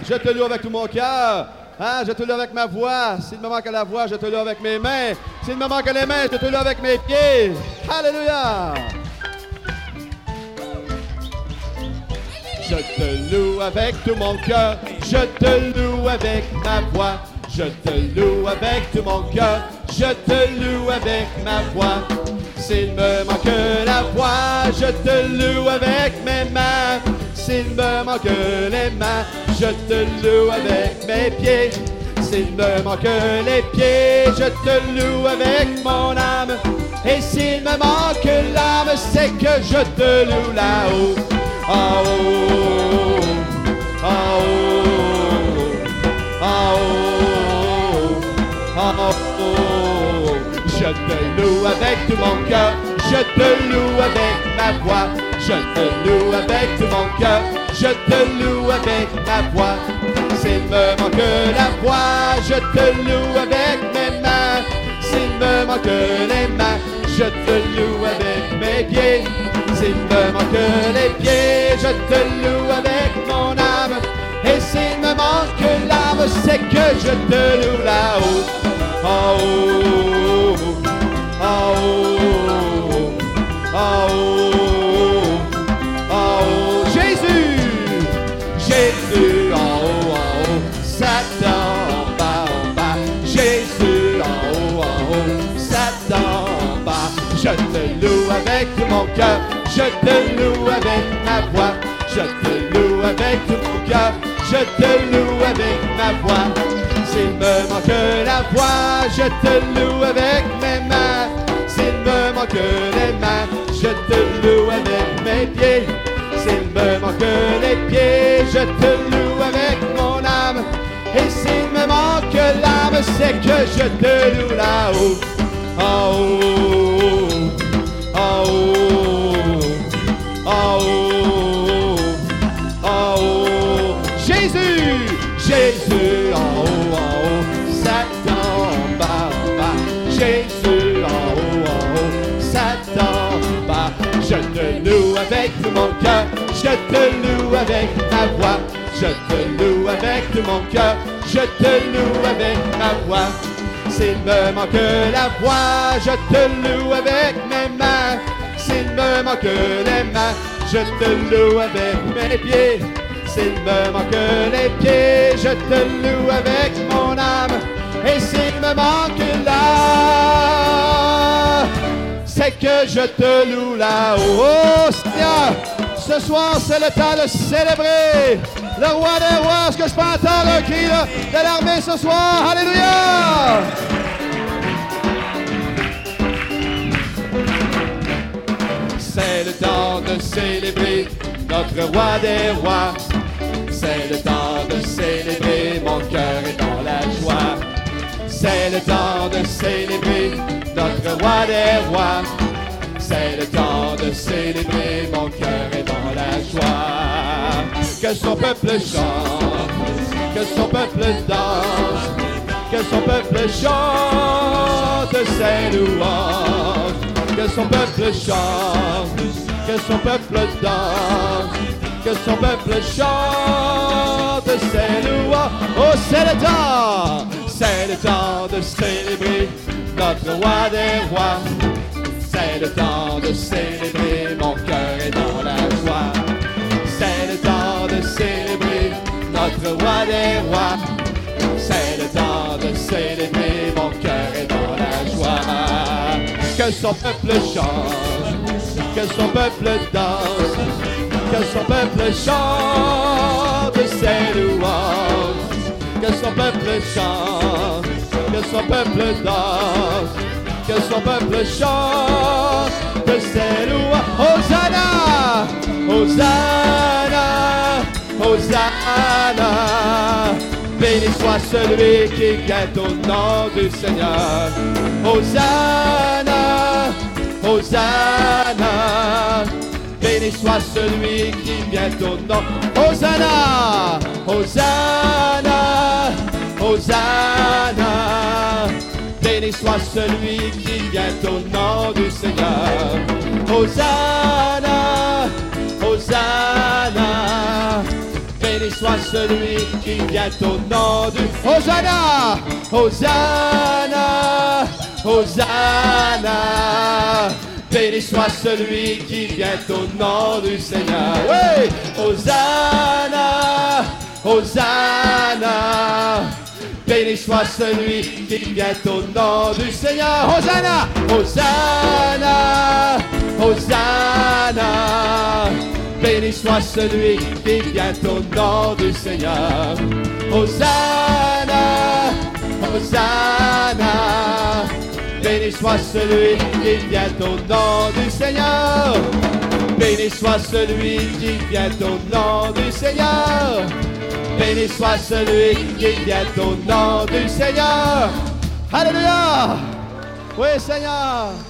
Je te loue avec tout mon cœur. Hein, je te loue avec ma voix. S'il me manque la voix, je te loue avec mes mains. S'il me manque les mains, je te loue avec mes pieds. Alléluia. Je te loue avec tout mon cœur. Je te loue avec ma voix. Je te loue avec tout mon cœur. Je te loue avec ma voix. S'il me manque la voix, je te loue avec mes mains. S'il me manque les mains, je te loue avec mes pieds. S'il me manque les pieds, je te loue avec mon âme. Et s'il me manque l'âme, c'est que je te loue là-haut. En haut, en haut, en haut, en haut. Je te loue avec tout mon cœur. Je te loue avec ma voix. Je te loue avec tout mon cœur. Je te loue avec ma voix. S'il me manque la voix, je te loue avec mes mains. S'il me manque les mains, je te loue avec mes pieds. S'il me manque les pieds, je te loue avec mon âme. Et s'il me manque l'âme, c'est que je te loue là-haut. En haut, en haut, en haut, en haut. Jésus, Jésus en haut, Satan en bas. Jésus en haut, Satan en bas. Je te loue avec tout mon cœur. Je te loue avec ma voix. Je te loue avec tout mon cœur. Je te loue avec ma voix. S'il me manque la voix, je te loue avec mes mains. S'il me manque les mains, je te loue avec mes pieds. S'il me manque les pieds, je te loue avec mon âme. Et s'il me manque l'âme, c'est que je te loue là-haut. En haut, en haut, en haut, en haut. Jésus, Jésus en haut, Satan en bas, Jésus en haut, Satan en bas. Je te loue avec tout mon cœur, je te loue avec ma voix. Je te loue avec tout mon cœur, je te loue avec ma voix. S'il me manque la voix, je te loue avec mes mains. S'il me manque les mains, je te loue avec mes pieds. S'il me manque les pieds, je te loue avec mon âme. Et s'il me manque là, c'est que je te loue là-haut. Oh Seigneur, ce soir c'est le temps de célébrer le roi des rois. Est-ce que je peux entendre un cri de l'armée ce soir? Alléluia! C'est le temps de célébrer notre roi des rois. C'est le temps de célébrer, mon cœur est dans la joie. C'est le temps de célébrer notre roi des rois. C'est le temps de célébrer, mon cœur est dans la joie. Que son peuple chante, que son peuple danse, que son peuple chante ses louanges. Que son peuple chante, que son peuple danse, que son peuple chante ses louanges. Oh, c'est le temps de célébrer notre roi des rois. C'est le temps de célébrer, mon cœur est dans la joie. C'est le temps de célébrer notre roi des rois. C'est le temps de célébrer, mon cœur est dans la joie. Que son peuple chante, que son peuple danse, que son peuple chante ses louanges. Que son peuple chante, que son peuple danse, que son peuple chante ses louanges. Hosanna, Hosanna, Hosanna. Béni soit celui qui vient au nom du Seigneur. Hosanna, Hosanna. Béni soit celui qui vient au nom. Hosanna, Hosanna, Hosanna. Béni soit celui qui vient au nom du Seigneur. Hosanna, Hosanna. Béni béni soit celui qui vient au nom du... Hosanna, Hosanna, Hosanna. Béni soit celui qui vient au nom du Seigneur. Oui, Hosanna, Hosanna. Béni soit celui qui vient au nom du Seigneur. Hosanna, Hosanna, Hosanna. Béni soit celui qui vient au nom du Seigneur. Hosanna, Hosanna. Béni soit celui qui vient au nom du Seigneur. Béni soit celui qui vient au nom du Seigneur. Béni soit celui qui vient au nom du Seigneur. Alléluia. Oui, Seigneur.